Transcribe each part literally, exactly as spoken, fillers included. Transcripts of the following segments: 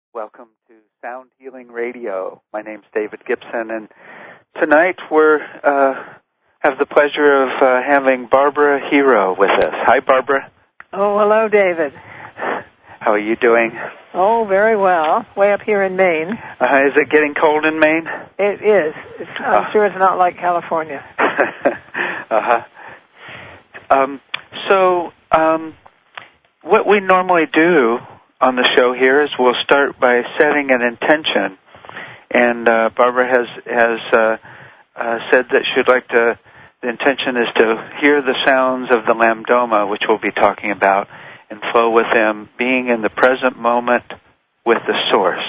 Welcome to Sound Healing Radio. My name's David Gibson, and tonight we're uh, have the pleasure of uh, having Barbara Hero with us. Hi, Barbara. Oh, hello, David. How are you doing? Oh, very well. Way up here in Maine. Uh, is it getting cold in Maine? It is. It's, I'm uh. sure it's not like California. uh-huh. Um, so, um, what we normally do on the show here is we'll start by setting an intention, and uh, Barbara has has uh, uh, said that she'd like to. The intention is to hear the sounds of the lambdoma, which we'll be talking about, and flow with them, being in the present moment with the source.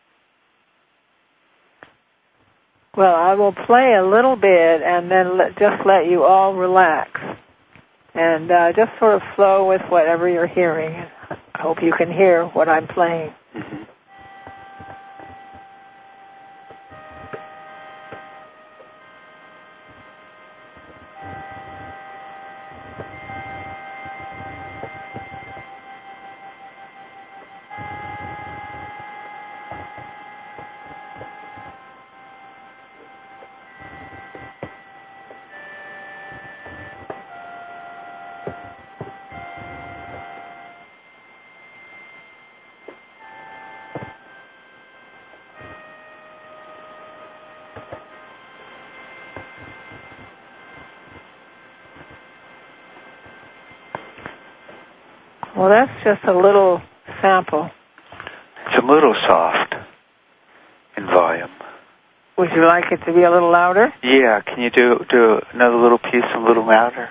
Well, I will play a little bit and then let, just let you all relax and uh, just sort of flow with whatever you're hearing. I hope you can hear what I'm playing. Mm-hmm. Well, that's just a little sample. It's a little soft in volume. Would you like it to be a little louder? Yeah, can you do do another little piece a little louder?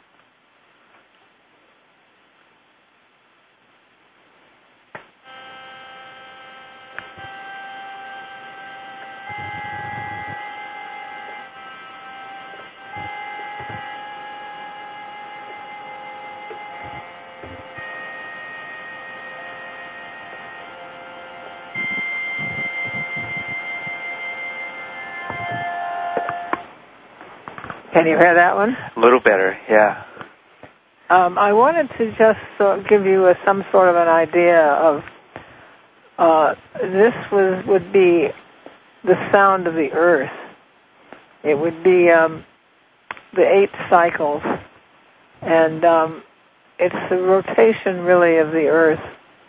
Can you hear that one? A little better, yeah. Um, I wanted to just uh, give you a, some sort of an idea of uh, this was would be the sound of the earth. It would be um, the eight cycles, and um, it's the rotation really of the earth,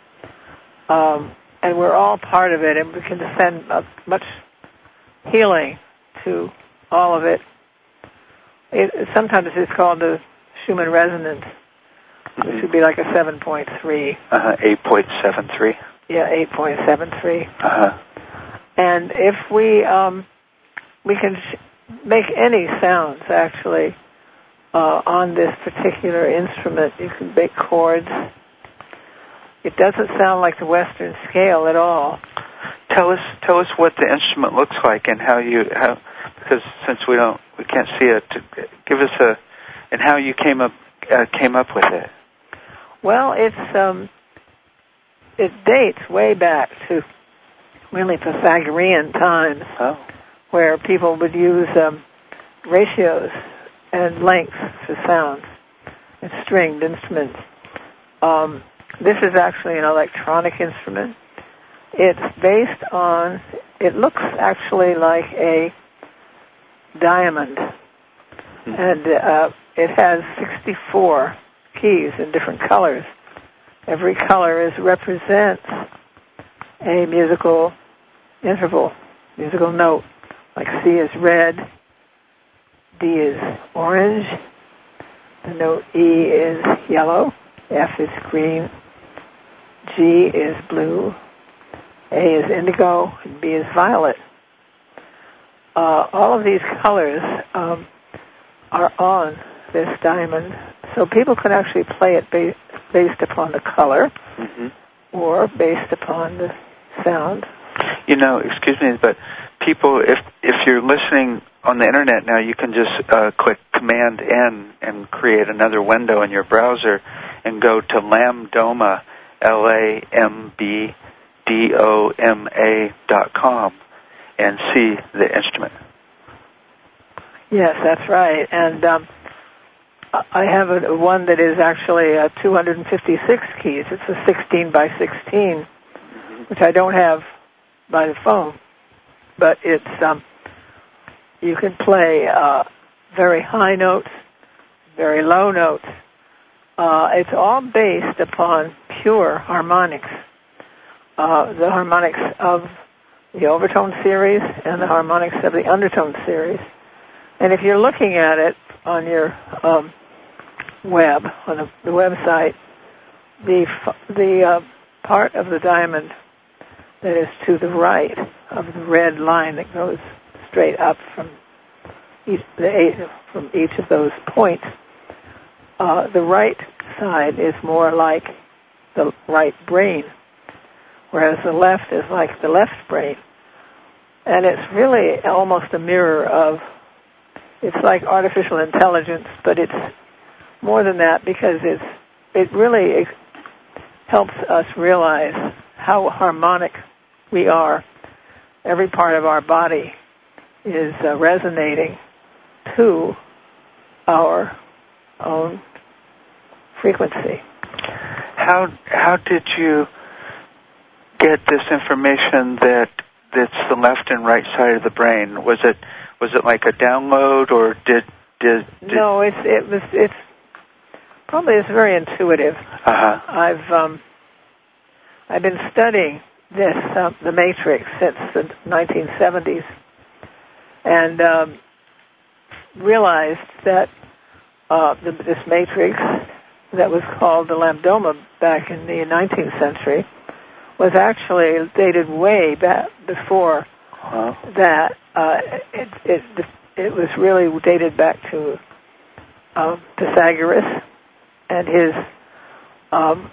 um, and we're all part of it, and we can send uh, much healing to all of it. It, sometimes it's called the Schumann resonance, which would be like a seven point three. Uh-huh, eight point seven three. Yeah, eight point seven three. Uh-huh. And if we um, we can sh- make any sounds, actually, uh, on this particular instrument. You can make chords. It doesn't sound like the Western scale at all. Tell us, tell us what the instrument looks like and how you how. Because since we don't, we can't see it, give us a, and how you came up uh, came up with it. Well, it's um, it dates way back to really Pythagorean times, oh. where people would use um, ratios and lengths for sounds and stringed instruments. Um, this is actually an electronic instrument. It's based on. It looks actually like a diamond, and uh, it has sixty-four keys in different colors. Every color is represents a musical interval, musical note. Like C is red, D is orange, the note E is yellow, F is green, G is blue, A is indigo, and B is violet. Uh, all of these colors um, are on this diamond, so people can actually play it ba- based upon the color mm-hmm. or based upon the sound. You know, excuse me, but people, if if you're listening on the internet now, you can just uh, click Command N and create another window in your browser and go to Lambdoma, L A M B D O M A dot com. And see the instrument. Yes, that's right. And um, I have a, one that is actually uh, two hundred fifty-six keys. It's a sixteen by sixteen. Mm-hmm. which I don't have by the phone, but it's um, you can play uh, very high notes, very low notes. Uh, it's all based upon pure harmonics, uh, the harmonics of the overtone series and the harmonics of the undertone series. And if you're looking at it on your um, web, on the, the website, the the uh, part of the diamond that is to the right of the red line that goes straight up from each, the, from each of those points, uh, the right side is more like the right brain, whereas the left is like the left brain. And it's really almost a mirror of, it's like artificial intelligence, but it's more than that because it's it really helps us realize how harmonic we are. Every part of our body is uh, resonating to our own frequency. How how did you get this information that that's the left and right side of the brain? Was it was it like a download, or did did, did no? It's it was it's probably it's very intuitive. Uh-huh. I've um, I've been studying this uh, the Matrix since the nineteen seventies, and um, realized that uh, the, this Matrix that was called the lambdoma back in the nineteenth century was actually dated way back before huh? that. Uh, it, it it was really dated back to uh, Pythagoras and his um,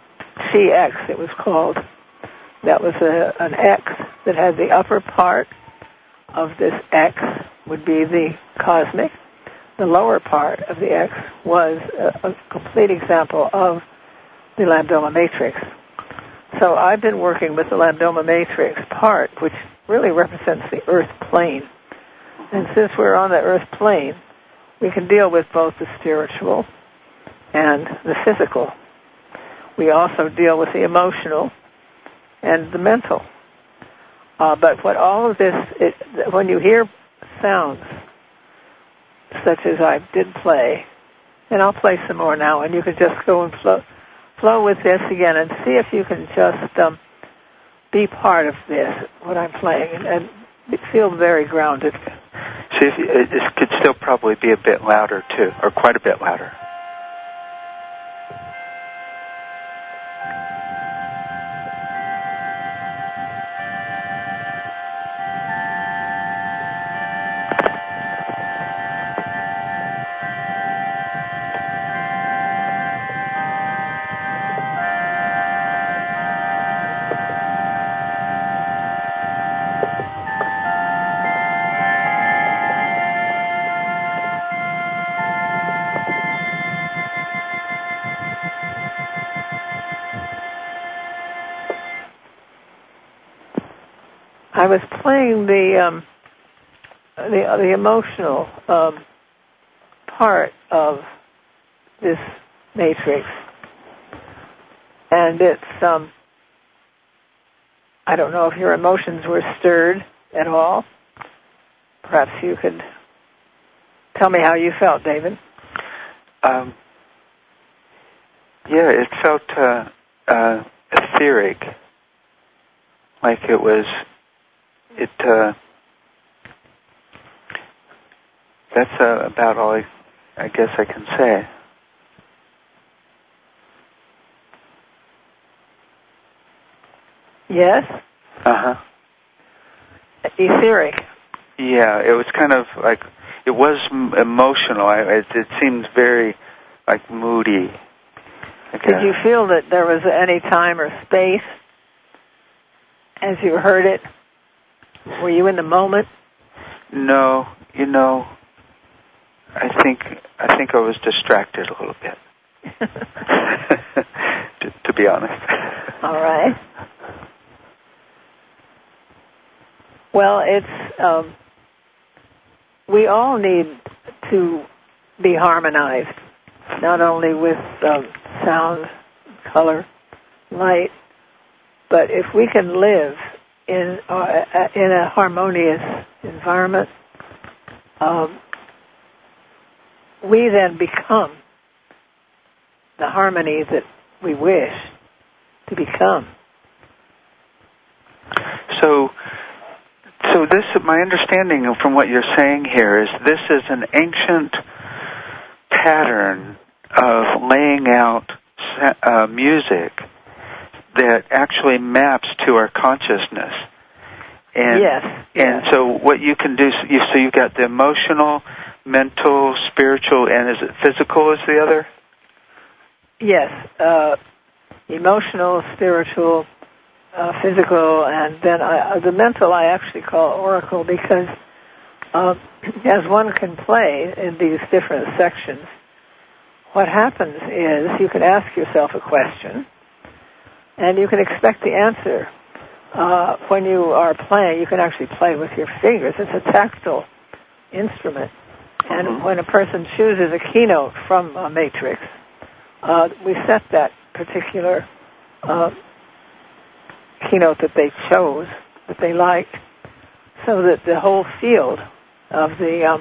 C X, it was called. That was a, an X that had the upper part of this X would be the cosmic. The lower part of the X was a, a complete example of the lambdoma matrix. So I've been working with the lambdoma matrix part, which really represents the earth plane. And since we're on the earth plane, we can deal with both the spiritual and the physical. We also deal with the emotional and the mental. Uh, but what all of this, it, when you hear sounds such as I did play, and I'll play some more now, and you can just go and flow, flow with this again and see if you can just um, be part of this, what I'm playing, and, and feel very grounded. See, if, this could still probably be a bit louder, too, or quite a bit louder. I was playing the um, the, uh, the emotional um, part of this matrix, and it's um, I don't know if your emotions were stirred at all. Perhaps you could tell me how you felt, David. Um, yeah, it felt uh, uh, etheric, like it was. It. Uh, that's uh, about all I, I guess I can say. Yes? Uh-huh. Etheric. Yeah, it was kind of like, it was m- emotional. I, it, it seemed very, like, moody. Like Did a, you feel that there was any time or space as you heard it? Were you in the moment? No, you know, I think I think I was distracted a little bit, to, to be honest. All right. Well, it's, um, we all need to be harmonized, not only with um, sound, color, light, But if we can live in uh, in a harmonious environment, um, we then become the harmony that we wish to become. So, so this, my understanding from what you're saying here is this is an ancient pattern of laying out uh, music that actually maps to our consciousness. And, yes. And yes. so what you can do, you, so you've got the emotional, mental, spiritual, and is it physical is the other? Yes. Uh, emotional, spiritual, uh, physical, and then I, the mental I actually call oracle because uh, as one can play in these different sections, what happens is you can ask yourself a question, and you can expect the answer. Uh, when you are playing, you can actually play with your fingers. It's a tactile instrument. And Mm-hmm. when a person chooses a keynote from a matrix, uh, we set that particular uh, keynote that they chose, that they liked, so that the whole field of the um,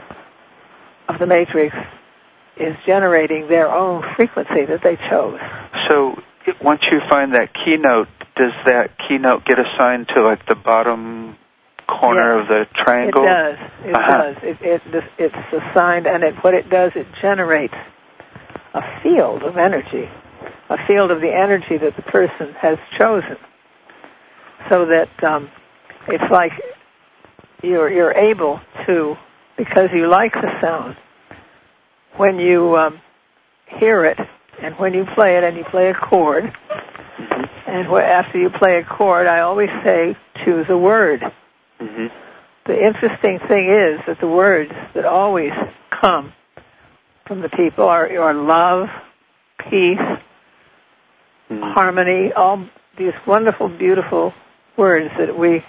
of the matrix is generating their own frequency that they chose. So once you find that keynote, does that keynote get assigned to like the bottom corner yes, of the triangle? It does. It uh-huh. does. It, it, it's assigned, and it, what it does, it generates a field of energy, a field of the energy that the person has chosen, so that um, it's like you're you're able to, because you like the sound, when you um, hear it, and when you play it, and you play a chord, mm-hmm. and wh- after you play a chord, I always say, choose a word. Mm-hmm. The interesting thing is that the words that always come from the people are, are love, peace, mm-hmm. harmony, all these wonderful, beautiful words that we,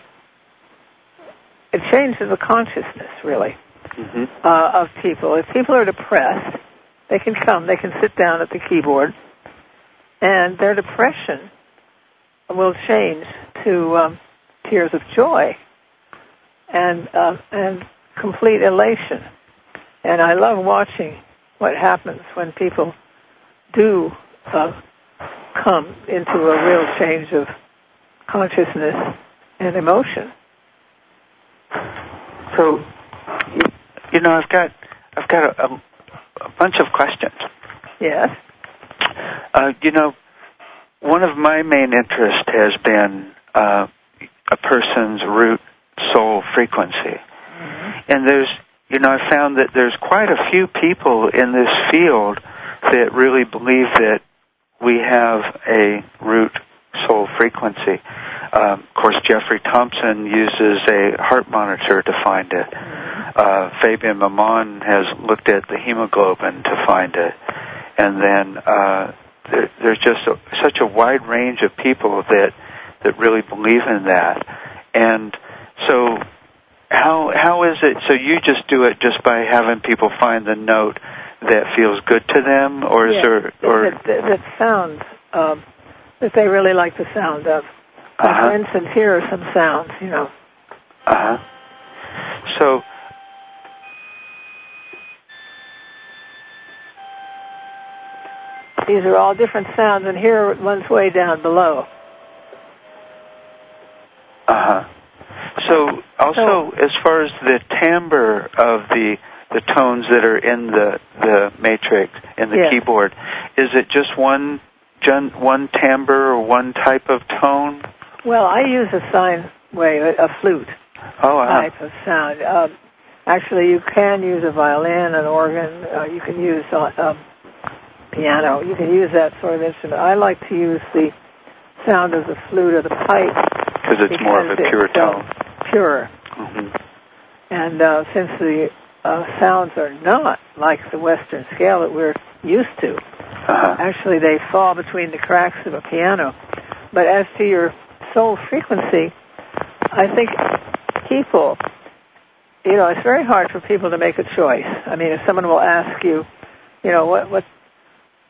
it changes the consciousness, really, mm-hmm. uh, of people. If people are depressed, they can come, they can sit down at the keyboard, and their depression will change to um, tears of joy and uh, and complete elation. And I love watching what happens when people do uh, come into a real change of consciousness and emotion. So, you know, I've got I've got a, a, a bunch of questions. Yes. Uh, you know, one of my main interests has been uh, a person's root soul frequency, mm-hmm. and there's, you know, I found that there's quite a few people in this field that really believe that we have a root soul frequency. Um, of course, Jeffrey Thompson uses a heart monitor to find it. Uh, Fabian Mamon has looked at the hemoglobin to find it. And then uh, there, there's just a, such a wide range of people that that really believe in that. And so how how is it, so you just do it just by having people find the note that feels good to them, or is yeah, there... Or that, that, that sounds, um, that they really like the sound of. Like, uh-huh. for instance, here are some sounds, you know. Uh-huh. So, these are all different sounds, and here one's way down below. uh-huh. So, also, so, as far as the timbre of the the tones that are in the, the matrix, in the yes. keyboard, is it just one one timbre or one type of tone? Well, I use a sine wave, a flute oh, uh-huh. type of sound. Uh, actually, you can use a violin, an organ. Uh, you can use a uh, um, piano. You can use that sort of instrument. I like to use the sound of the flute or the pipe because it's because more of a pure it's, tone. Uh, purer. Mm-hmm. And uh, since the uh, sounds are not like the Western scale that we're used to, uh-huh. actually they fall between the cracks of a piano. But as to your soul frequency, I think people, you know, it's very hard for people to make a choice. I mean, if someone will ask you, you know, what, what,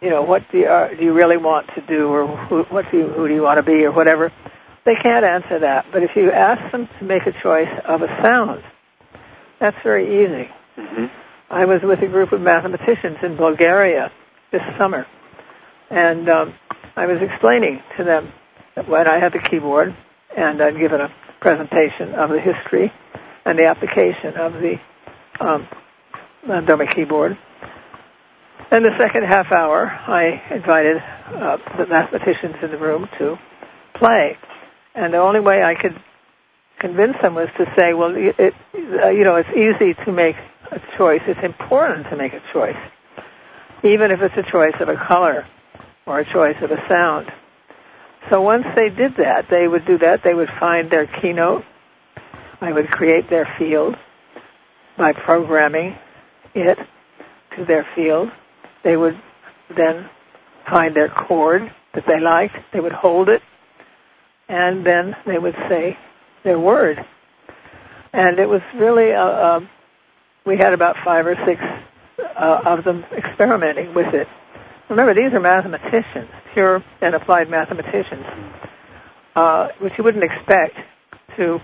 you know, what do you, uh, do you really want to do, or who, what do you, who do you want to be, or whatever, they can't answer that. But if you ask them to make a choice of a sound, that's very easy. Mm-hmm. I was with a group of mathematicians in Bulgaria this summer, and um, I was explaining to them that when I had the keyboard, and I'd given a presentation of the history and the application of the um, Landome keyboard. And the second half hour, I invited uh, the mathematicians in the room to play. And the only way I could convince them was to say, well, it, it, uh, you know, it's easy to make a choice. It's important to make a choice, even if it's a choice of a color or a choice of a sound. So once they did that, they would do that. They would find their keynote. I would create their field by programming it to their field. They would then find their chord that they liked. They would hold it, and then they would say their word. And it was really, uh, uh, we had about five or six uh, of them experimenting with it. Remember, these are mathematicians, pure and applied mathematicians, uh, which you wouldn't expect to,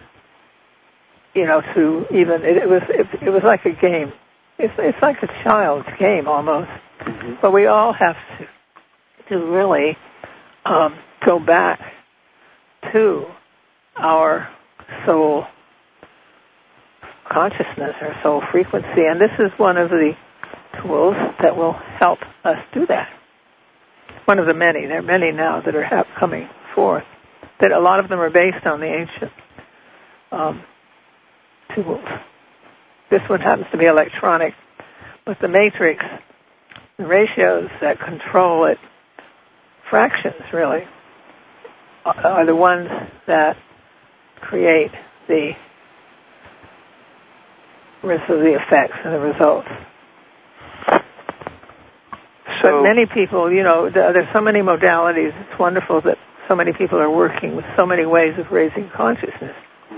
you know, to even, it, it was it, it was like a game. It's, it's like a child's game almost. Mm-hmm. But we all have to, to really um, go back to our soul consciousness, our soul frequency. And this is one of the tools that will help us do that. One of the many. There are many now that are ha- coming forth. That a lot of them are based on the ancient um, tools. This one happens to be electronic, but the matrix, the ratios that control it, fractions really, are the ones that create the rest of the effects and the results. So, but many people, you know, there's so many modalities. It's wonderful that so many people are working with so many ways of raising consciousness.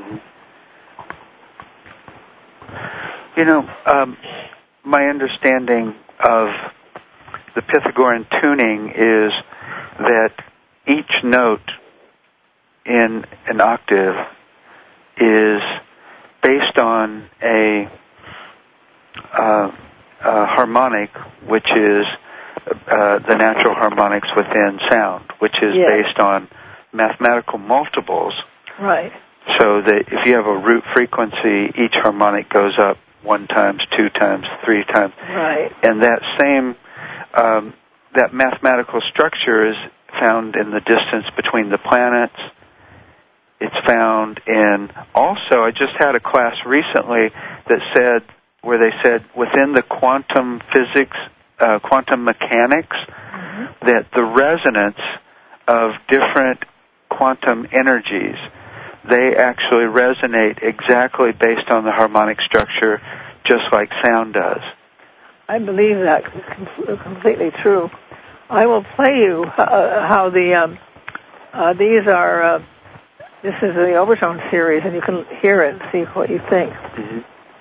You know, um, my understanding of the Pythagorean tuning is that each note in an octave is based on a, uh, a harmonic, which is uh, the natural harmonics within sound, which is yes. based on mathematical multiples. Right. So that if you have a root frequency, each harmonic goes up one times, two times, three times. Right. And that same, um, that mathematical structure is found in the distance between the planets. It's found in, also, I just had a class recently that said, where they said within the quantum physics, uh, quantum mechanics, mm-hmm. that the resonance of different quantum energies, they actually resonate exactly based on the harmonic structure, just like sound does. I believe that com- completely true. I will play you uh, how the um, uh, these are. Uh, this is the overtone series, and you can hear it and see what you think. Mm-hmm.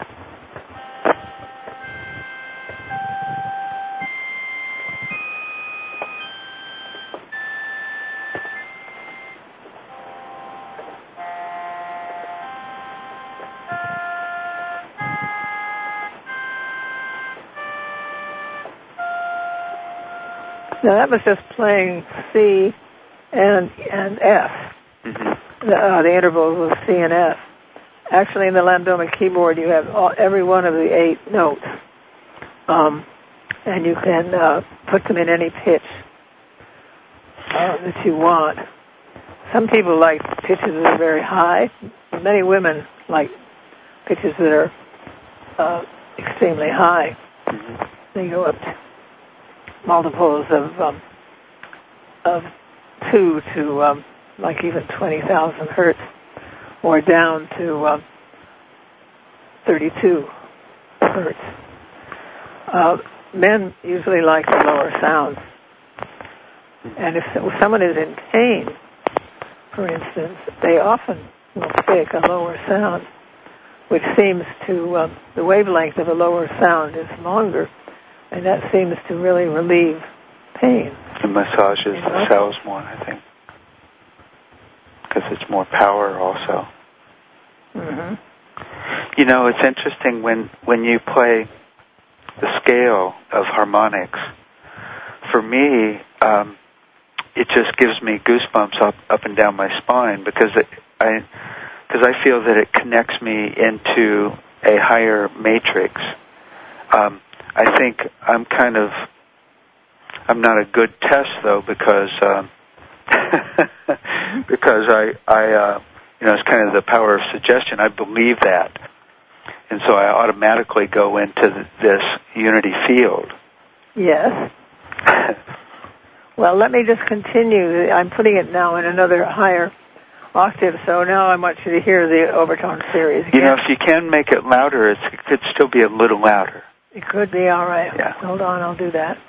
Now that was just playing C and and F. Mm-hmm. The, uh, the intervals of C and F. Actually, in the Landome keyboard, you have all, every one of the eight notes, um, and you can uh, put them in any pitch uh, that you want. Some people like pitches that are very high. Many women like pitches that are uh, extremely high. Mm-hmm. They go up to multiples of um, of two to um, like even twenty thousand hertz, or down to um, thirty-two hertz. Uh, men usually like the lower sounds, and if someone is in pain, for instance, they often will pick a lower sound, which seems to um, the wavelength of a lower sound is longer. And that seems to really relieve pain. It massages the cells more, I think, because it's more power also. Mm-hmm. You know, it's interesting when, when you play the scale of harmonics. For me, um, it just gives me goosebumps up, up and down my spine because it, I, because I feel that it connects me into a higher matrix. Um, I think I'm kind of, I'm not a good test though because um, because I, I, uh, you know, it's kind of the power of suggestion. I believe that, and so I automatically go into this unity field. Yes. Well, let me just continue. I'm putting it now in another higher octave, so now I want you to hear the overtone series again. You know, if you can make it louder, it's, it could still be a little louder. It could be, all right. Yeah. Hold on, I'll do that.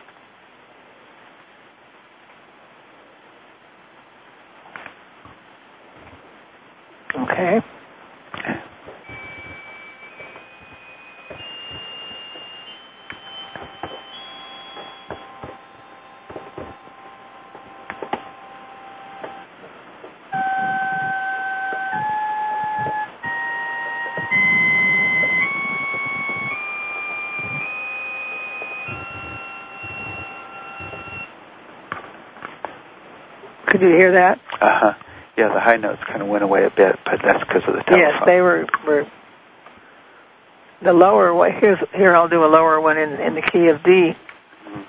Okay. Could you hear that? Uh-huh. Yeah, the high notes kind of went away a bit, but that's because of the telephone. Yes, they were, were the lower one. Here's, here, I'll do a lower one in, in the key of D. Mm-hmm.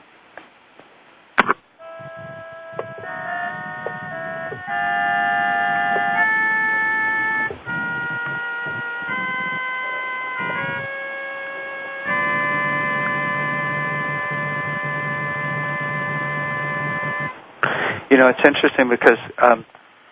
You know, it's interesting because um,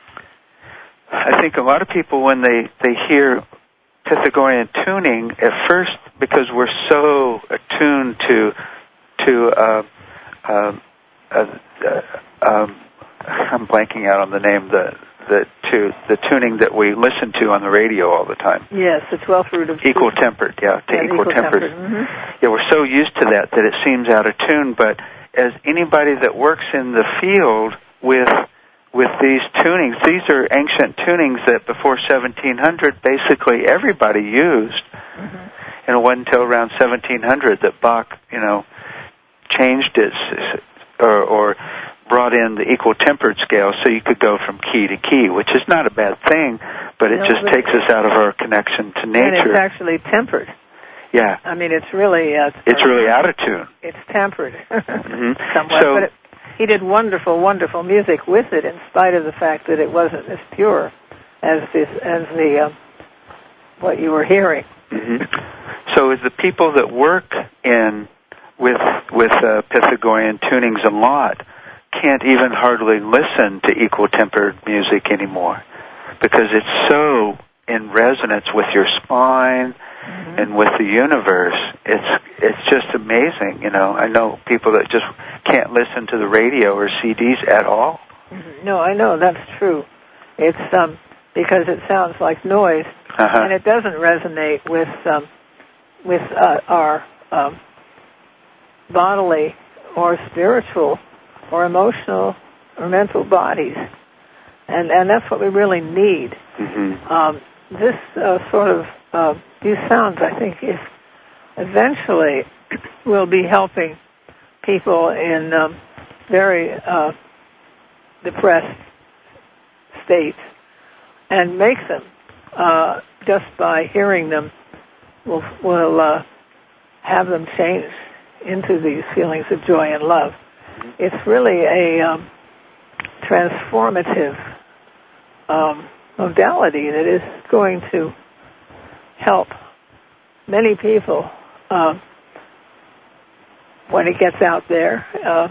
I think a lot of people, when they, they hear Pythagorean tuning, at first, because we're so attuned to to uh, uh, uh, uh, um, I'm blanking out on the name the the to the tuning that we listen to on the radio all the time. Yes, the twelfth root of equal tempered. Yeah, to yeah, equal tempered. Mm-hmm. Yeah, we're so used to that that it seems out of tune. But as anybody that works in the field with with these tunings, these are ancient tunings that before seventeen hundred basically everybody used. Mm-hmm. And it wasn't until around seventeen hundred that Bach, you know, changed it or, or brought in the equal tempered scale so you could go from key to key, which is not a bad thing, but it no, just but takes us out of our connection to nature. And it's actually tempered. Yeah. I mean, it's really... Uh, it's really out of tune. It's tempered mm-hmm. somewhat, so, but it, he did wonderful, wonderful music with it in spite of the fact that it wasn't as pure as this, as the, uh, what you were hearing. Mm-hmm. So as the people that work in with with uh, Pythagorean tunings a lot can't even hardly listen to equal tempered music anymore because it's so in resonance with your spine mm-hmm. and with the universe. It's it's just amazing, you know. I know people that just can't listen to the radio or C Ds at all. Mm-hmm. No, I know that's true. It's um because it sounds like noise uh-huh. and it doesn't resonate with um with uh, our um, bodily or spiritual or emotional or mental bodies. And and that's what we really need. Mm-hmm. Um, this uh, sort of, uh, these sounds, I think, if eventually will be helping people in um, very uh, depressed states and make them, uh, just by hearing them, will will uh, have them change into these feelings of joy and love. It's really a um, transformative um, modality that is going to help many people uh, when it gets out there. Uh,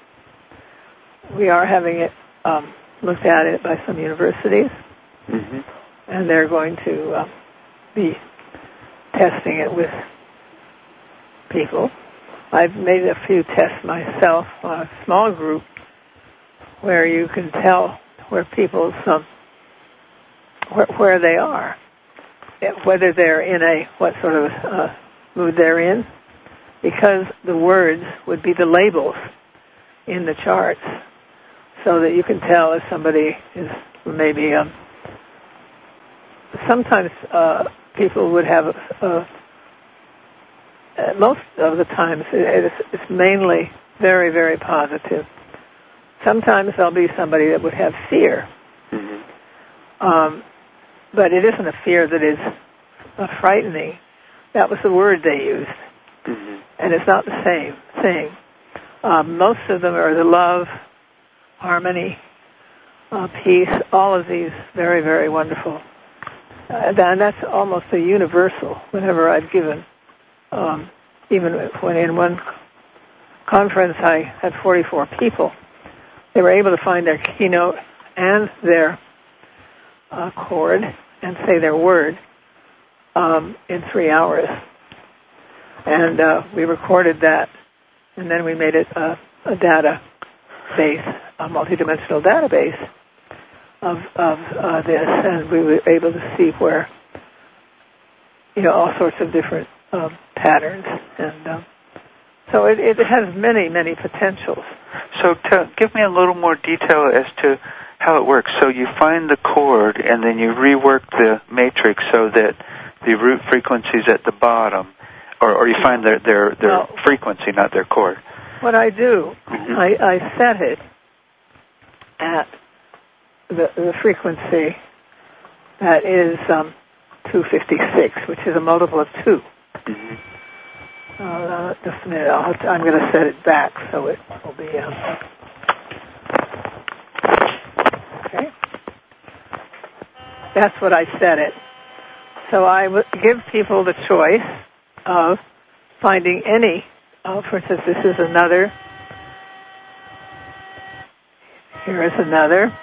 we are having it um, looked at it by some universities, mm-hmm. and they're going to uh, be testing it with people. I've made a few tests myself on a small group where you can tell where people's um, where, where they are, whether they're in a what sort of uh, mood they're in, because the words would be the labels in the charts, so that you can tell if somebody is maybe. Um, sometimes uh, people would have. Uh, uh, most of the times, it, it's, it's mainly very, very positive. Sometimes there'll be somebody that would have fear, mm-hmm. um, but it isn't a fear that is uh, frightening. That was the word they used, mm-hmm. and it's not the same thing. Um, most of them are the love, harmony, uh, peace, all of these very, very wonderful. Uh, and that's almost a universal whenever I've given. Um, even when in one conference I had forty-four people, they were able to find their keynote and their uh, chord and say their word um, in three hours. And uh, we recorded that. And then we made it a, a database, a multidimensional database of of uh, this, and we were able to see where, you know, all sorts of different um, patterns, and um, so it, it has many, many potentials. So, to, give me a little more detail as to how it works. So, you find the chord, and then you rework the matrix so that the root frequency is at the bottom. Or, or you find their their, their well, frequency, not their chord. What I do, mm-hmm. I, I set it at the, the frequency that is um, two fifty-six, which is a multiple of two. Mm-hmm. Uh, just a minute, I'll to, I'm going to set it back so it will be. Um, okay, that's what I set it. So I w- give people the choice of finding any, uh, for instance, this is another, here is another,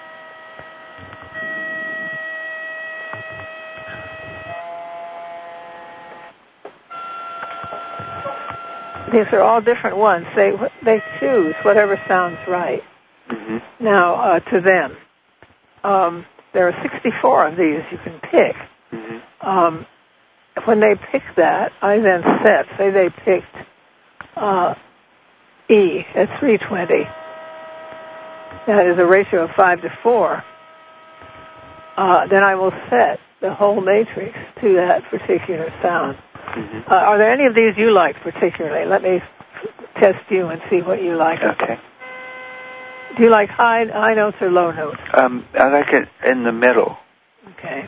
these are all different ones. They they choose whatever sounds right. Mm-hmm. Now, uh, to them, um, there are sixty-four of these you can pick. Mm-hmm. Um, When they pick that, I then set, say they picked uh, E at three twenty. That is a ratio of five to four. Uh, then I will set the whole matrix to that particular sound. Mm-hmm. Uh, are there any of these you like particularly? Let me test you and see what you like. Okay. Do you like high, high notes or low notes? Um, I like it in the middle. Okay.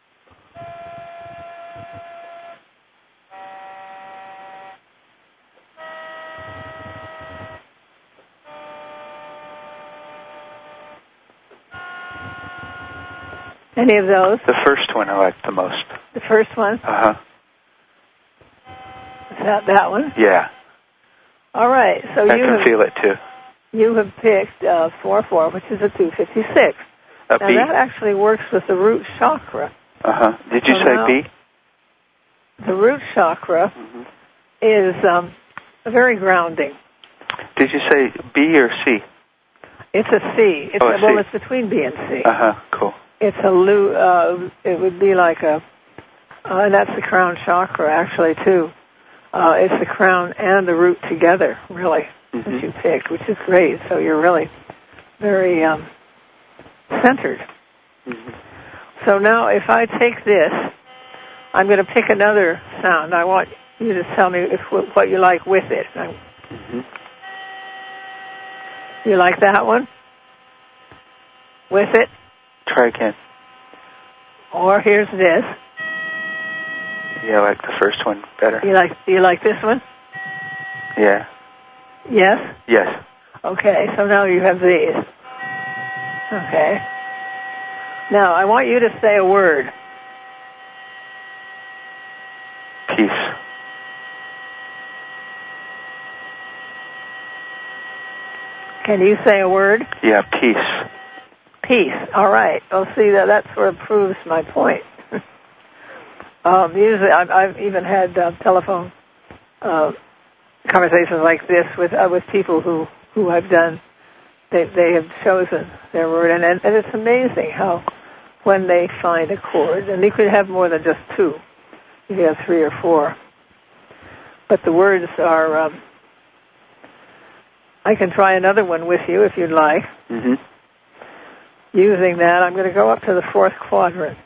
Any of those? The first one I like the most. The first one? Uh-huh. Is that that one? Yeah. All right. So I you can have, feel it, too. You have picked uh, four four, which is a two fifty-six. A now, B. that actually works with the root chakra. Uh-huh. Did you so say now, B? The root chakra mm-hmm. is um, very grounding. Did you say B or C? It's a C. It's oh, a, a well, C. it's between B and C. Uh-huh. Cool. It's a lu- uh, it would be like a, uh, and that's the crown chakra actually too. Uh, it's the crown and the root together, really, mm-hmm. that you picked, which is great. So you're really very um, centered. Mm-hmm. So now if I take this, I'm going to pick another sound. I want you to tell me if, what you like with it. Mm-hmm. You like that one? With it? Try again. Or here's this. Yeah, I like the first one better. You like you like this one? Yeah. Yes? Yes. Okay, so now you have these. Okay. Now, I want you to say a word. Peace. Can you say a word? Yeah, peace. Peace. All right. Oh, see, that that sort of proves my point. um, usually, I've, I've even had uh, telephone uh, conversations like this with uh, with people who, who I've done. They they have chosen their word, and, and and it's amazing how when they find a chord, and you could have more than just two. You could have three or four. But the words are um, I can try another one with you if you'd like. Mm-hmm. Using that, I'm going to go up to the fourth quadrant.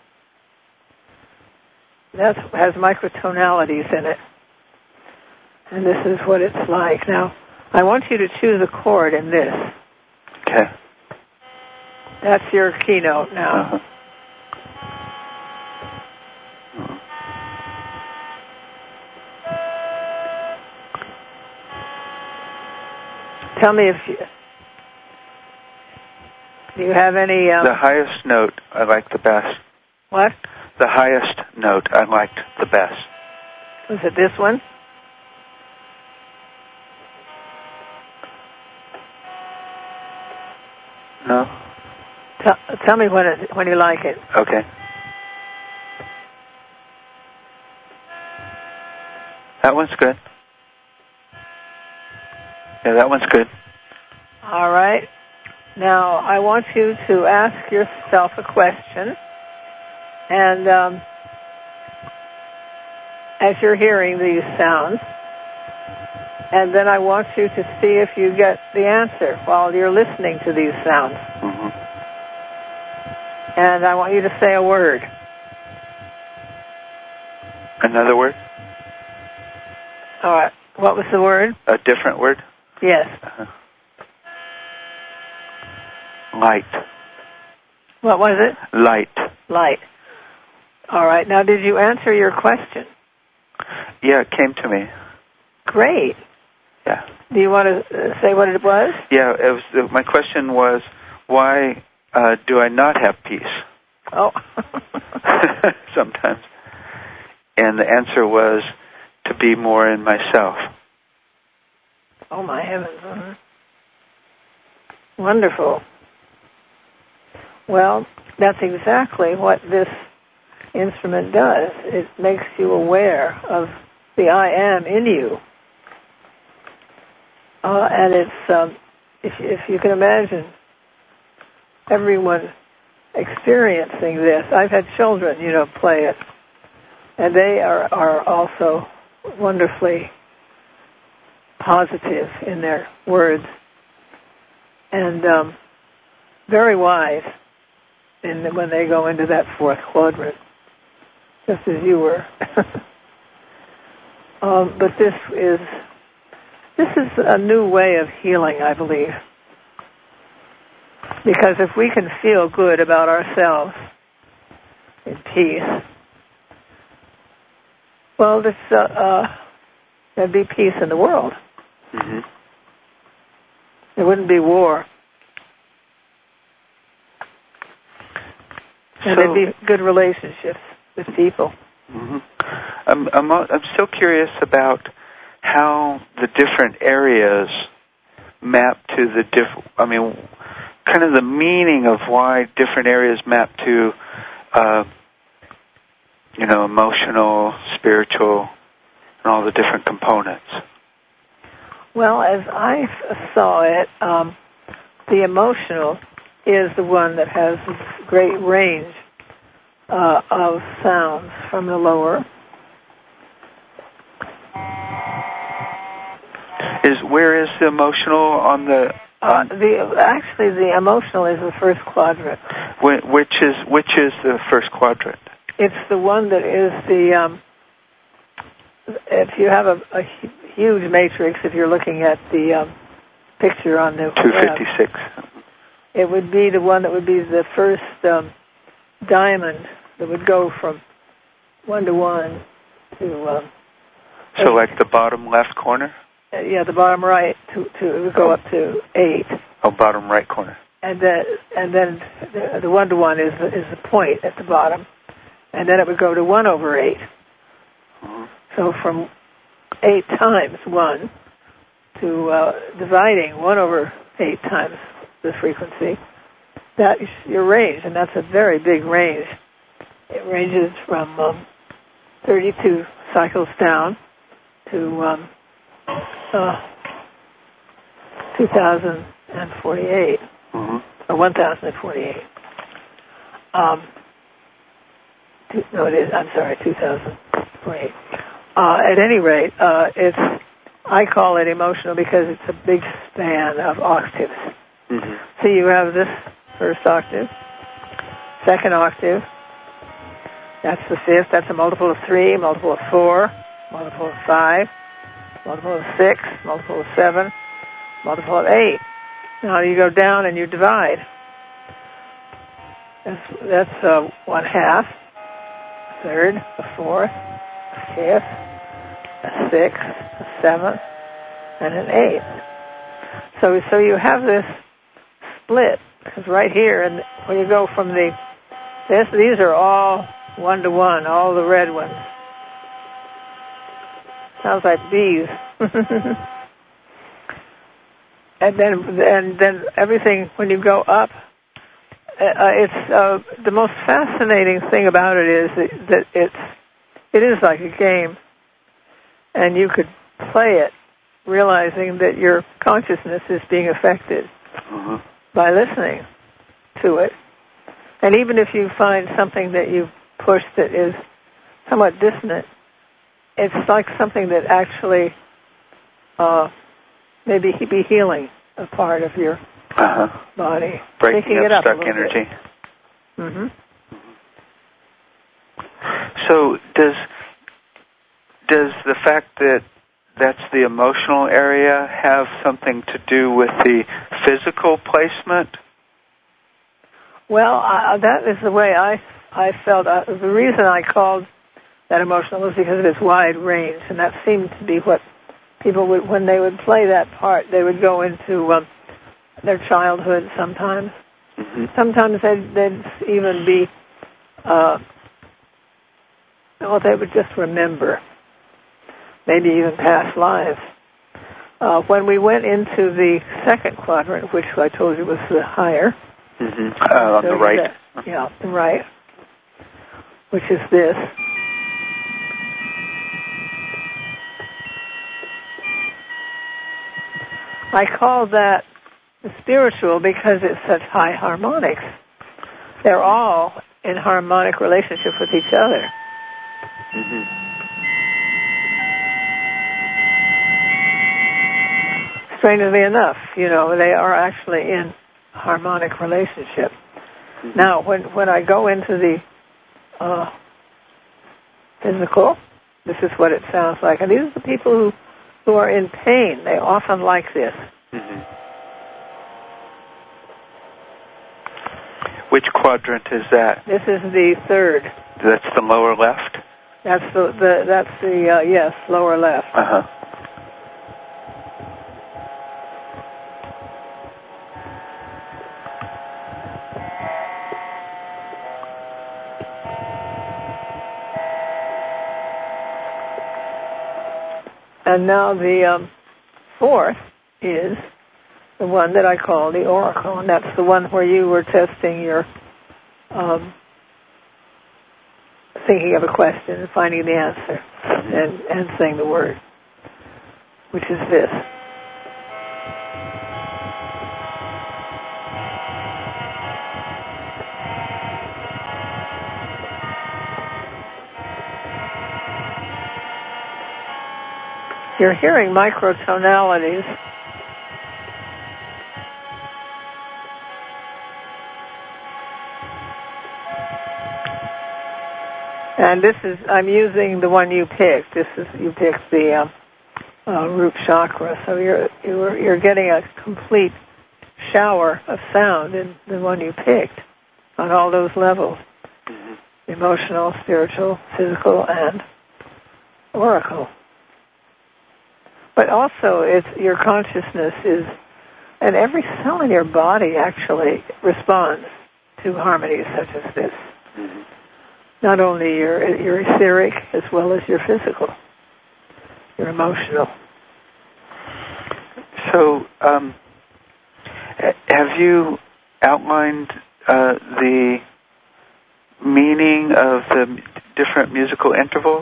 That has microtonalities in it. And this is what it's like. Now, I want you to choose a chord in this. Okay. That's your keynote now. Uh-huh. Tell me if you... Do you have any... Um, the highest note I like the best. What? The highest note I liked the best. Was it this one? No? T- tell me when it, when you like it. Okay. That one's good. Yeah, that one's good. All right. Now, I want you to ask yourself a question. And um, as you're hearing these sounds, and then I want you to see if you get the answer while you're listening to these sounds. Mm-hmm. And I want you to say a word. Another word? All right. What was the word? A different word? Yes. Uh-huh. Light. What was it? Light. Light. All right. Now, did you answer your question? Yeah, it came to me. Great. Yeah. Do you want to uh, say what it was? Yeah, it was. Uh, my question was, why uh, do I not have peace? Oh. Sometimes. And the answer was to be more in myself. Oh, my heavens. Uh-huh. Wonderful. Well, that's exactly what this instrument does. It makes you aware of the I am in you. Uh, and it's, um, if, if you can imagine everyone experiencing this. I've had children, you know, play it. And they are, are also wonderfully positive in their words. And um, very wise in when they go into that fourth quadrant, just as you were. um, but this is this is a new way of healing, I believe. Because if we can feel good about ourselves in peace, well, this, uh, uh, there'd be peace in the world. Mm-hmm. There wouldn't be war. And So, there'd be good relationships with people. Mm-hmm. I'm, I'm, I'm still curious about how the different areas map to the diff. I mean, kind of the meaning of why different areas map to, uh, you know, emotional, spiritual, and all the different components. Well, as I saw it, um, the emotional is the one that has this great range uh, of sounds from the lower. Is where is the emotional on the? Uh, the actually the emotional is the first quadrant. Which is which is the first quadrant? It's the one that is the. Um, if you have a, a huge matrix, if you're looking at the um, picture on the two fifty-six. web, it would be the one that would be the first um, diamond that would go from one to one to. Um, so, like the bottom left corner. Uh, yeah, the bottom right to to it would go up to eight. Oh, bottom right corner. And then and then the, the one to one is the, is the point at the bottom, and then it would go to one over eight. Mm-hmm. So from eight times one to uh, dividing one over eight times the frequency, that is your range, and that's a very big range. It ranges from um, thirty-two cycles down to um, uh, two thousand forty-eight, mm-hmm. or one thousand forty-eight. Um, two, no, it is, I'm sorry, two thousand forty-eight. Uh, at any rate, uh, it's I call it emotional because it's a big span of octaves. Mm-hmm. So you have this first octave, second octave, that's the fifth, that's a multiple of three, multiple of four, multiple of five, multiple of six, multiple of seven, multiple of eight. Now you go down and you divide. That's, that's uh, one half, a third, a fourth, a fifth, a sixth, a seventh, and an eighth. So, so you have this split, because right here, and when you go from the, this, these are all one to one, all the red ones. Sounds like bees. And then, and then everything, when you go up, uh, it's, uh, the most fascinating thing about it is that, that it's, it is like a game. And you could play it realizing that your consciousness is being affected mm-hmm. by listening to it. And even if you find something that you push that is somewhat dissonant, it's like something that actually uh, maybe be healing a part of your uh-huh. body. Breaking up, it up stuck energy. Mm-hmm. So does does the fact that that's the emotional area have something to do with the physical placement? Well, uh, that is the way I I felt. Uh, the reason I called that emotional was because of its wide range, and that seemed to be what people would, when they would play that part, they would go into um, their childhood sometimes. Mm-hmm. Sometimes they'd, they'd even be, uh, well, they would just remember, maybe even past lives. Uh, when we went into the second quadrant, which I told you was the higher, mm-hmm. uh, on the right, that, yeah, the right, which is this. I call that the spiritual because it's such high harmonics. They're all in harmonic relationship with each other. Mm-hmm. Strangely enough, you know, they are actually in harmonic relationship. Mm-hmm. Now, when, when I go into the uh, physical, this is what it sounds like. And these are the people who who are in pain. They often like this. Mm-hmm. Which quadrant is that? This is the third. That's the lower left? That's the, the that's the, uh, yes, lower left. Uh-huh. And now the um, fourth is the one that I call the oracle, and that's the one where you were testing your, um, thinking of a question and finding the answer and, and saying the word, which is this. You're hearing microtonalities. And this is, I'm using the one you picked. This is, you picked the um, uh, root chakra. So you're, you're, you're getting a complete shower of sound in the one you picked on all those levels. Mm-hmm. Emotional, spiritual, physical, and oracle. But also, it's your consciousness is, and every cell in your body actually responds to harmonies such as this. Mm-hmm. Not only your your etheric as well as your physical, your emotional. So, um, have you outlined uh, the meaning of the different musical intervals?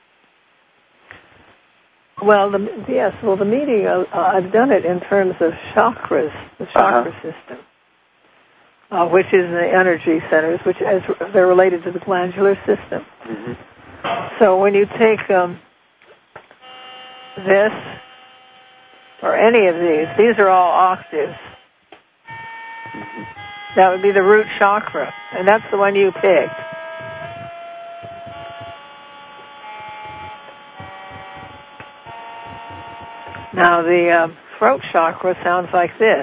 Well, the, yes. Well, the meaning of, uh, I've done it in terms of chakras, the chakra uh-huh. system, uh, which is the energy centers, which as they're related to the glandular system. Mm-hmm. So when you take um, this or any of these. These are all octaves. Mm-hmm. That would be the root chakra, and that's the one you picked. Now the um, throat chakra sounds like this.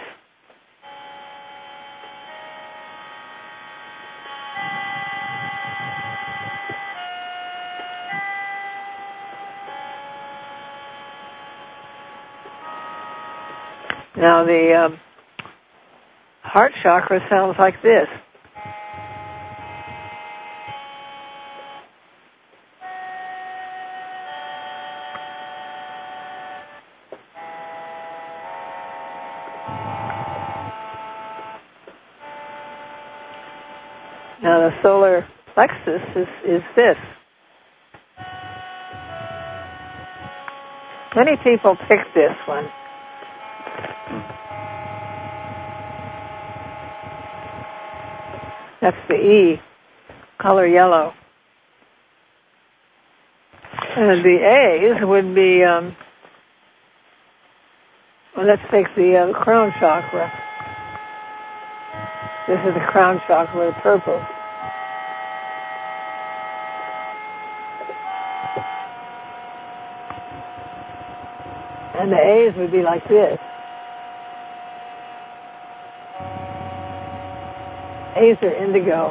Now the um, heart chakra sounds like this. Now the solar plexus is, is this. Many people pick this one. That's the E, color yellow. And the A's would be, um, well, let's take the uh, crown chakra. This is the crown chakra, the purple. And the A's would be like this. A's are indigo.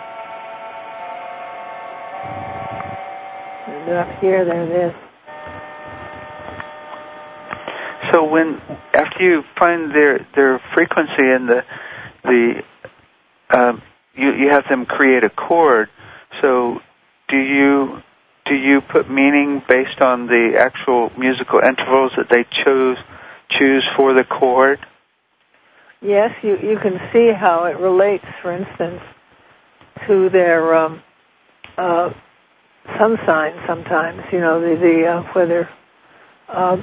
And up here, they're this. So when, after you find their their frequency and the the um, you you have them create a chord. So do you do you put meaning based on the actual musical intervals that they chose choose for the chord? Yes, you, you can see how it relates, for instance, to their um, uh, sun sign sometimes, you know, the, the uh, whether, uh,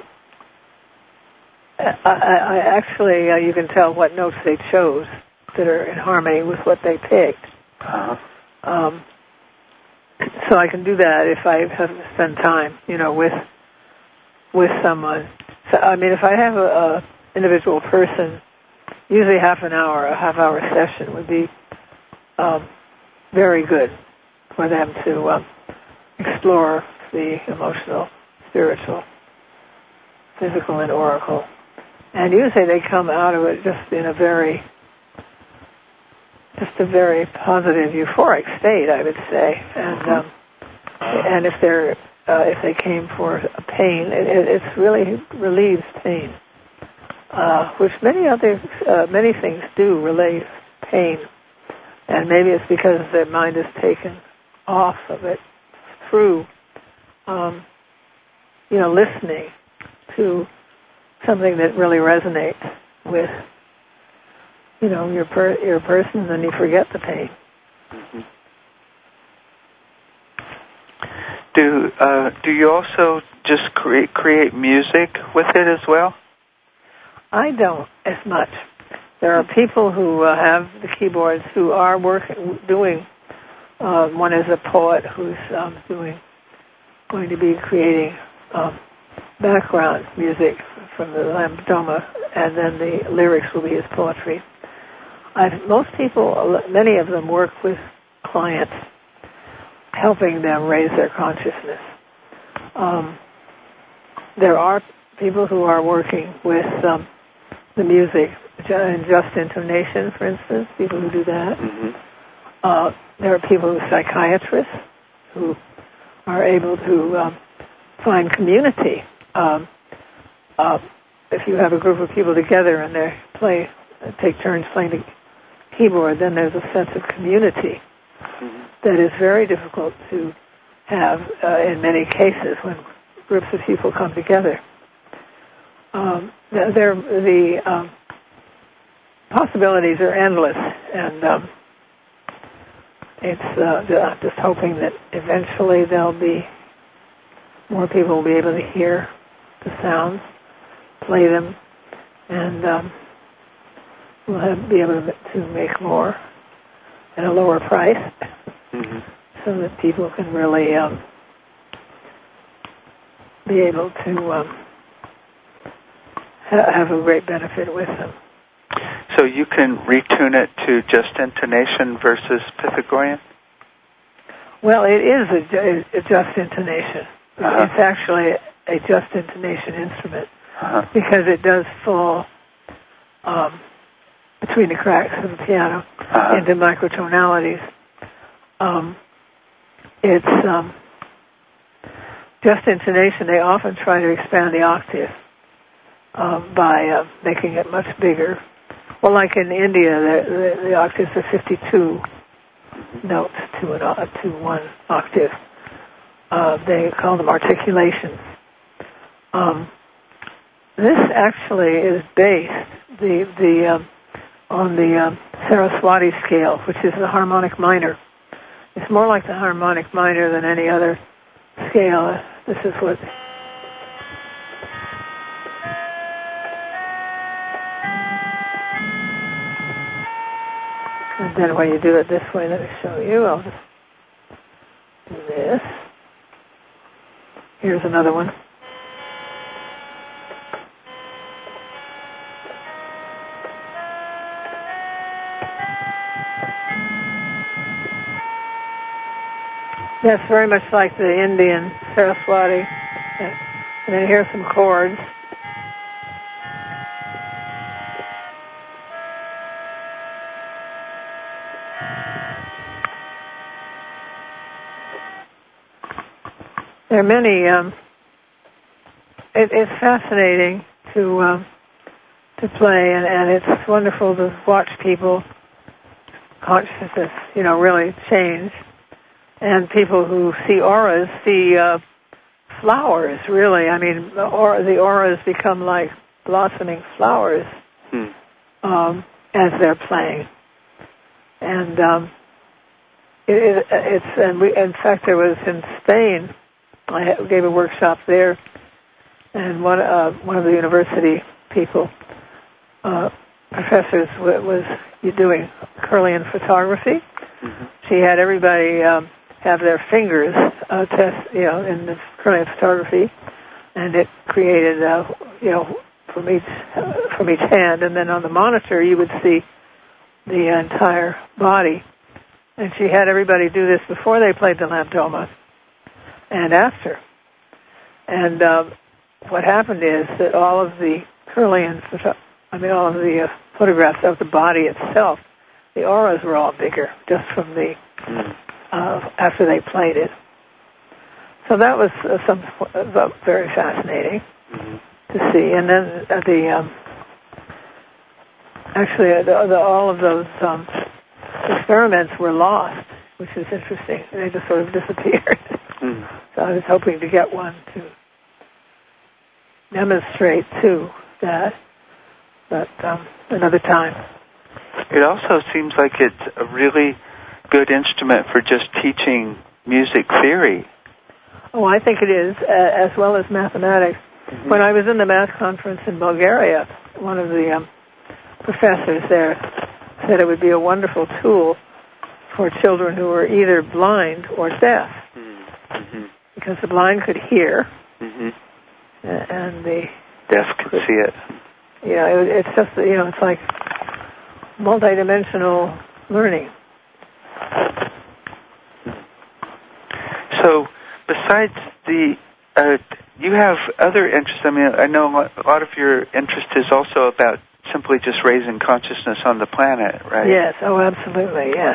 I, I, I actually, uh, you can tell what notes they chose that are in harmony with what they picked. Uh-huh. Um, so I can do that if I have to spend time, you know, with with someone. So, I mean, if I have a, a individual person, usually half an hour, a half-hour session would be um, very good for them to um, explore the emotional, spiritual, physical, and oracle. And usually they come out of it just in a very, just a very positive, euphoric state, I would say. And um, and if they're uh, if they came for a pain, it, it it's really relieves pain. Uh, which many other, uh, many things do relieve pain. And maybe it's because their mind is taken off of it through, um, you know, listening to something that really resonates with, you know, your per- your person, and then you forget the pain. Mm-hmm. Do uh, do you also just create create music with it as well? I don't as much. There are people who uh, have the keyboards who are working, doing. Uh, one is a poet who's um, doing, going to be creating um, background music from the Lambdoma, and then the lyrics will be his poetry. I've, most people, many of them, work with clients, helping them raise their consciousness. Um, there are people who are working with um, the music, in just intonation, for instance, people who do that. Mm-hmm. Uh, there are people who are psychiatrists who are able to um, find community. Um, uh, if you have a group of people together and they play, take turns playing the keyboard, then there's a sense of community mm-hmm. that is very difficult to have uh, in many cases when groups of people come together. Um, they're, the um, possibilities are endless, and um, it's uh, just hoping that eventually there'll be more people will be able to hear the sounds, play them, and um, we'll have, be able to, to make more at a lower price, mm-hmm. so that people can really um, be able to um, ha- have a great benefit with them. So you can retune it to just intonation versus Pythagorean? Well, it is a, a just intonation. Uh-huh. It's actually a just intonation instrument uh-huh. because it does fall um, between the cracks of the piano uh-huh. into microtonalities. Um, it's um, just intonation. They often try to expand the octave uh, by uh, making it much bigger. Well, like in India, the, the, the octaves are fifty-two notes to, an, uh, to one octave. Uh, they call them articulations. Um, this actually is based the the um, on the um, Saraswati scale, which is the harmonic minor. It's more like the harmonic minor than any other scale. This is what. And then when you do it this way, let me show you. I'll just do this. Here's another one. That's very much like the Indian Saraswati. And then here's some chords. There are many. Um, it, it's fascinating to um, to play, and, and it's wonderful to watch people consciousness, you know, really change. And people who see auras see uh, flowers. Really, I mean, the, aura, the auras become like blossoming flowers hmm. um, as they're playing. And um, it, it, it's and we, in fact, there was in Spain. I gave a workshop there, and one uh, one of the university people, uh, professors, w- was doing Kirlian photography. Mm-hmm. She had everybody um, have their fingers uh, test, you know, in the Kirlian photography, and it created, uh, you know, from each uh, from each hand, and then on the monitor you would see the entire body. And she had everybody do this before they played the lambdoma. And after. And um, what happened is that all of the Kirlian, photo- I mean, all of the uh, photographs of the body itself, the auras were all bigger just from the, uh, after they played it. So that was uh, some uh, very fascinating mm-hmm. to see. And then uh, the, um, actually, uh, the, the, all of those um, experiments were lost, which is interesting. They just sort of disappeared. Mm. So I was hoping to get one to demonstrate too that, but um, another time. It also seems like it's a really good instrument for just teaching music theory. Oh, I think it is, uh, as well as mathematics. Mm-hmm. When I was in the math conference in Bulgaria, one of the um, professors there said it would be a wonderful tool for children who were either blind or deaf. Mm-hmm. Because the blind could hear, mm-hmm. and the deaf could see it. You know, it, it's just, you know, it's like multidimensional learning. So, besides the, uh, you have other interests. I mean, I know a lot of your interest is also about simply just raising consciousness on the planet, right? Yes, oh, absolutely, yes.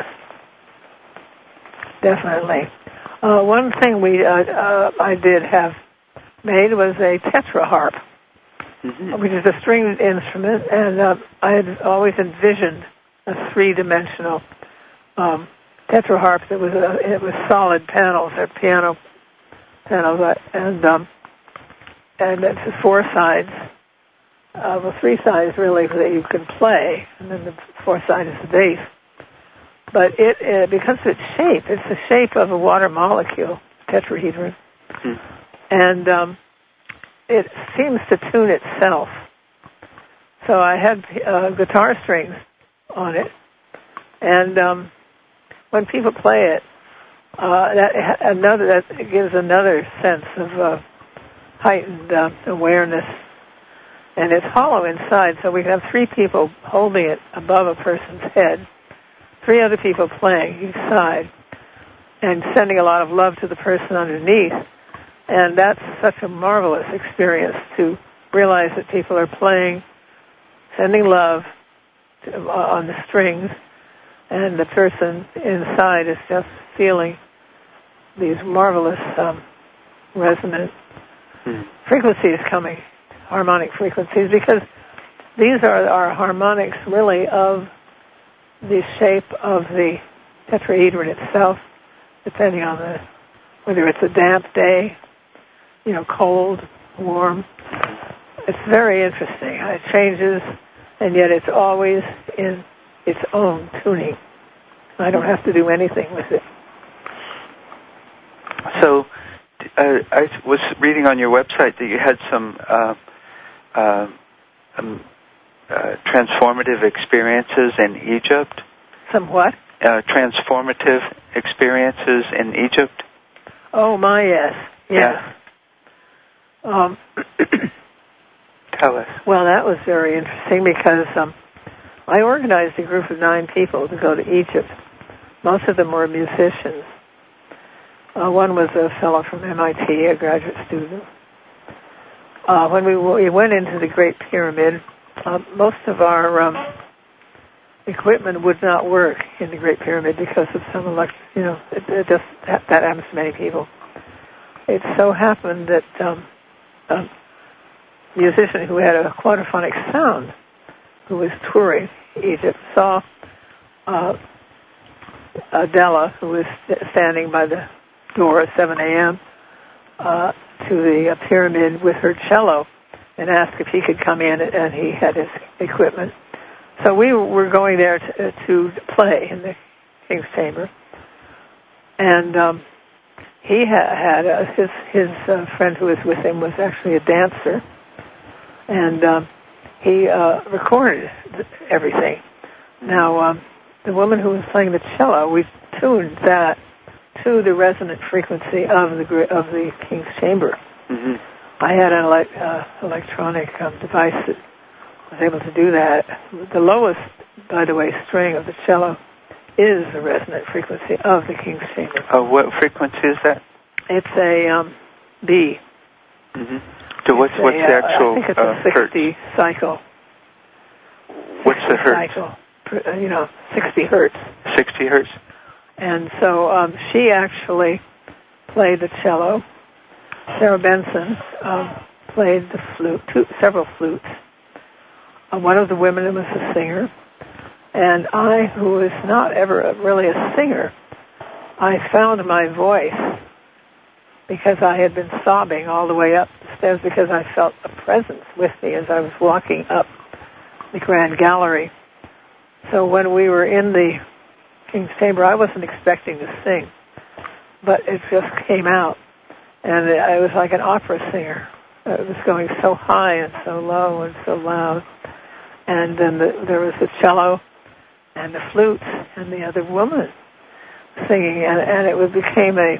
Definitely. Uh, one thing we uh, uh, I did have made was a tetraharp, mm-hmm. which is a stringed instrument, and uh, I had always envisioned a three-dimensional um, tetraharp that was uh, it was solid panels, or piano panels, uh, and um, and it's four sides, uh, well, three sides really that you can play, and then the fourth side is the bass. But it, uh, because of its shape, it's the shape of a water molecule, tetrahedron, hmm. and um, it seems to tune itself. So I had uh, guitar strings on it, and um, when people play it, uh, that another that gives another sense of uh, heightened uh, awareness and it's hollow inside, so we can have three people holding it above a person's head, three other people playing each side, and sending a lot of love to the person underneath. And that's such a marvelous experience to realize that people are playing, sending love to, uh, on the strings, and the person inside is just feeling these marvelous um, resonant hmm. frequencies coming, harmonic frequencies, because these are our harmonics really of the shape of the tetrahedron itself, depending on the whether it's a damp day, you know, cold, warm. It's very interesting. It changes, and yet it's always in its own tuning. I don't have to do anything with it. So, uh, I was reading on your website that you had some uh, uh, um, uh, transformative experiences in Egypt. Some what? Uh, transformative experiences in Egypt. Oh my, yes, yes. Yeah. Um, Tell us. Well, that was very interesting because um, I organized a group of nine people to go to Egypt. Most of them were musicians. Uh, one was a fellow from M I T, a graduate student. Uh, when we, we went into the Great Pyramid, uh, most of our um, equipment would not work in the Great Pyramid because of some elect, you know, it, it just that happens to many people. It so happened that um, a musician who had a quadraphonic sound, who was touring Egypt, saw uh, Adela, who was standing by the door at seven a.m. Uh, to the uh, pyramid with her cello, and asked if he could come in, and he had his equipment. So we were going there to, uh, to play in the King's Chamber, and um, he ha- had uh, his his uh, friend who was with him was actually a dancer, and um, he uh, recorded everything. Now, um, the woman who was playing the cello, we tuned that to the resonant frequency of the of the King's Chamber. Mm-hmm. I had an ele- uh, electronic um, device that was able to do that. The lowest, by the way, string of the cello is the resonant frequency of the King's Chamber. Oh, what frequency is that? It's a um, B. Mm-hmm. So what's a, what's the actual uh, I think it's uh, a sixty hertz? cycle. What's the hertz? Cycle, you know, sixty hertz. Sixty hertz. And so um, she actually played the cello. Sarah Benson um, played the flute, two, several flutes. Uh, one of the women was a singer. And I, who was not ever a, really a singer, I found my voice because I had been sobbing all the way up the stairs because I felt a presence with me as I was walking up the Grand Gallery. So when we were in the King's Chamber, I wasn't expecting to sing, but it just came out, and it, I was like an opera singer. It was going so high and so low and so loud, and then the, there was the cello and the flutes and the other woman singing, and, and it became a,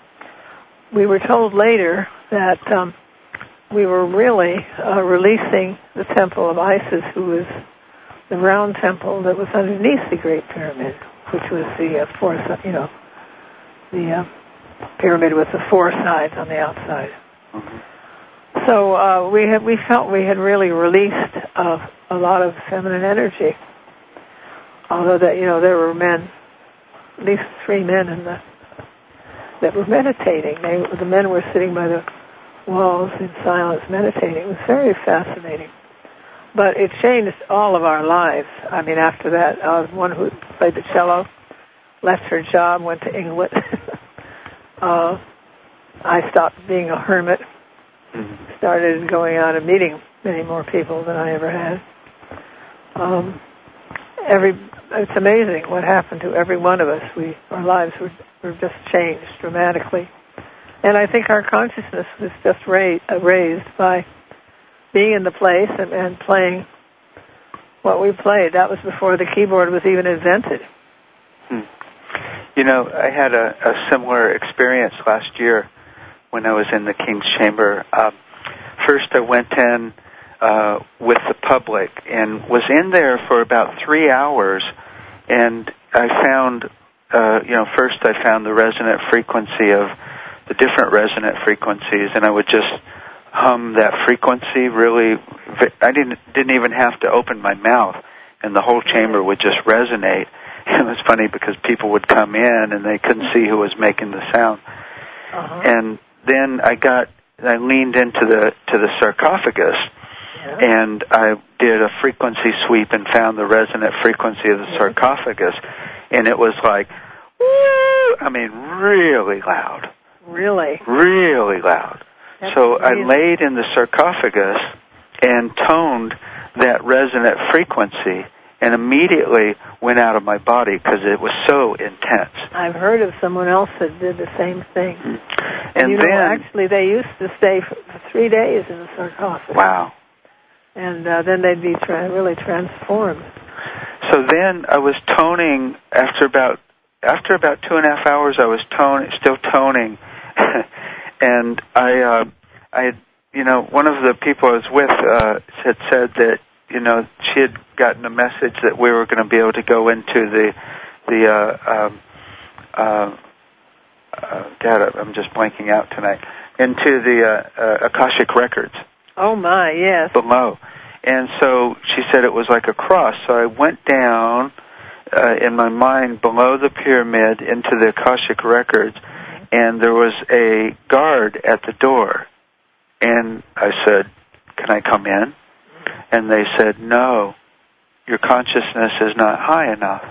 we were told later that um, we were really uh, releasing the temple of Isis, who was the round temple that was underneath the Great Pyramid, which was the uh, four, you know, the uh, pyramid with the four sides on the outside. Mm-hmm. So uh, we had, we felt we had really released uh, a lot of feminine energy. Although that, you know, there were men, at least three men in the that were meditating. They, the men were sitting by the walls in silence, meditating. It was very fascinating. But it changed all of our lives. I mean, after that, uh, one who played the cello left her job, went to England. uh, I stopped being a hermit, started going out and meeting many more people than I ever had. Um, every it's amazing what happened to every one of us. We our lives were, were just changed dramatically, and I think our consciousness was just raised, uh, raised by being in the place and, and playing what we played. That was before the keyboard was even invented. Hmm. You know, I had a, a similar experience last year when I was in the King's Chamber. Uh, first I went in uh, with the public, and was in there for about three hours. And I found, uh, you know, first I found the resonant frequency of the different resonant frequencies, and I would just hum that frequency really. I didn't didn't even have to open my mouth, and the whole chamber would just resonate. It was funny because people would come in and they couldn't see who was making the sound. Uh-huh. And then I got, I leaned into the to the sarcophagus, yeah. and I did a frequency sweep and found the resonant frequency of the yeah. sarcophagus, and it was like, woo! I mean, really loud. Really? Really loud. That's so amazing. I laid in the sarcophagus and toned that resonant frequency, and immediately went out of my body because it was so intense. I've heard of someone else that did the same thing. Mm-hmm. And, and you then, know, actually, they used to stay for three days in the sarcophagus. Wow. And uh, then they'd be tra- really transformed. So then I was toning after about after about two and a half hours. I was toning, still toning, and I, uh, I had, you know, one of the people I was with uh, had said that, you know, she had gotten a message that we were going to be able to go into the the uh, um, uh, uh, God, I'm just blanking out tonight, into the uh, uh, Akashic records. Oh my, yes. Below. And so she said it was like a cross. So I went down uh, in my mind below the pyramid into the Akashic records, mm-hmm. and there was a guard at the door. And I said, "Can I come in?" And they said, "No, your consciousness is not high enough."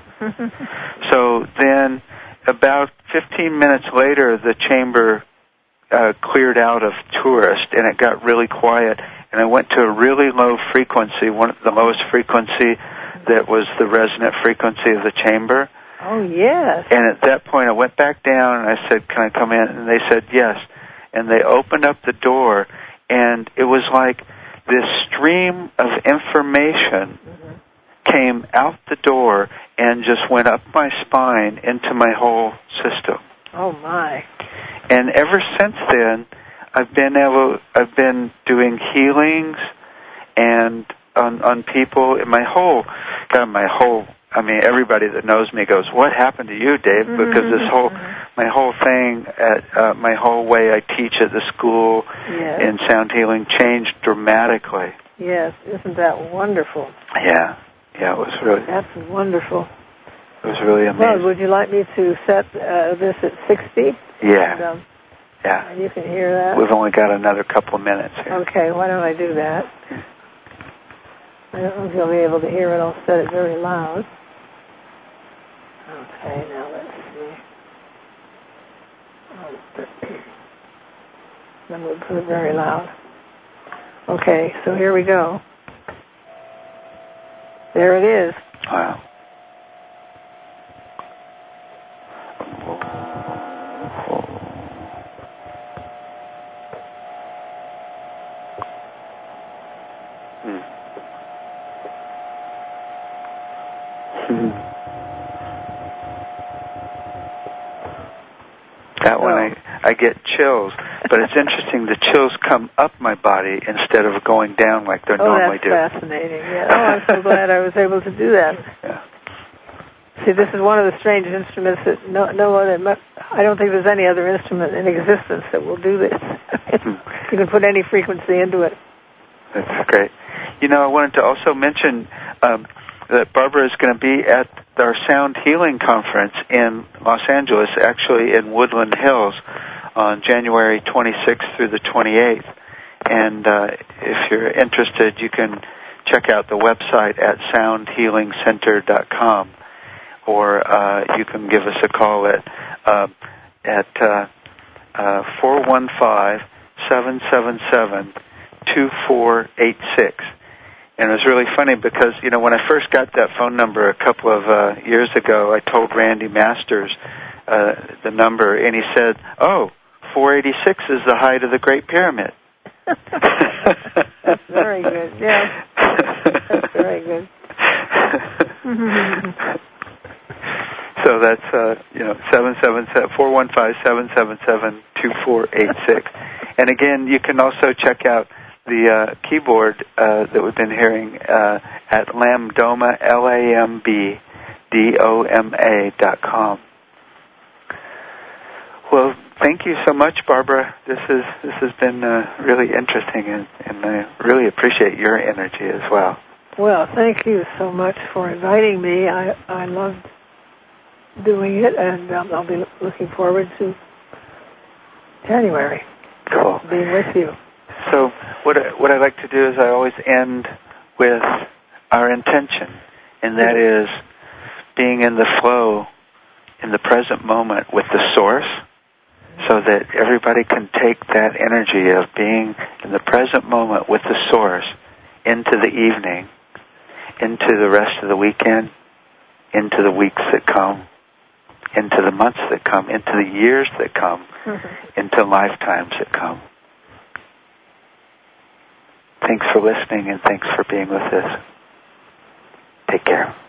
So then about fifteen minutes later, the chamber uh, cleared out of tourists, and it got really quiet. And I went to a really low frequency, one the lowest frequency that was the resonant frequency of the chamber. Oh, yes. And at that point, I went back down, and I said, "Can I come in?" And they said, "Yes." And they opened up the door, and it was like this stream of information mm-hmm. came out the door and just went up my spine into my whole system. Oh, my. And ever since then, I've been able, I've been doing healings and on, on people, and my whole, God, my whole, I mean, everybody that knows me goes, "What happened to you, Dave?" Mm-hmm. Because this whole, my whole thing, at, uh, my whole way I teach at the school yes. in sound healing changed dramatically. Yes, isn't that wonderful? Yeah, yeah, it was really. That's wonderful. It was really amazing. Well, would you like me to set uh, this at sixty? Yeah. And, um, yeah. And you can hear that? We've only got another couple of minutes here. Okay, why don't I do that? I don't know if you'll be able to hear it. I'll set it very loud. Okay, now let's see. Then we'll put it very loud. Okay, so here we go. There it is. Wow. That one, I, I get chills, but it's interesting. The chills come up my body instead of going down like they oh, normally do. do. Oh, that's fascinating. Yeah. Oh, I'm so glad I was able to do that. Yeah. See, this is one of the strange instruments that no, no other. I don't think there's any other instrument in existence that will do this. You can put any frequency into it. That's great. You know, I wanted to also mention um, that Barbara is going to be at our Sound Healing Conference in Los Angeles, actually in Woodland Hills, on January twenty-sixth through the twenty-eighth. And uh, if you're interested, you can check out the website at sound healing center dot com, or uh, you can give us a call at uh, at uh, uh, four one five, seven seven seven, two four eight six. And it was really funny because, you know, when I first got that phone number a couple of uh, years ago, I told Randy Masters uh, the number, and he said, "Oh, four eighty-six is the height of the Great Pyramid." That's very good, yeah. That's very good. So that's, uh, you know, seven seven seven, four one five, seven seven seven, two four eight six. And again, you can also check out the uh, keyboard uh, that we've been hearing uh, at Lambdoma, L A M B D O M A dot com. Well, thank you so much, Barbara. This is this has been uh, really interesting, and, and I really appreciate your energy as well. Well, thank you so much for inviting me. I I loved doing it, and um, I'll be looking forward to January. Cool. Being with you. So what I, what I like to do is I always end with our intention, and that is being in the flow in the present moment with the source, so that everybody can take that energy of being in the present moment with the source into the evening, into the rest of the weekend, into the weeks that come, into the months that come, into the years that come, mm-hmm. into lifetimes that come. Thanks for listening, and thanks for being with us. Take care.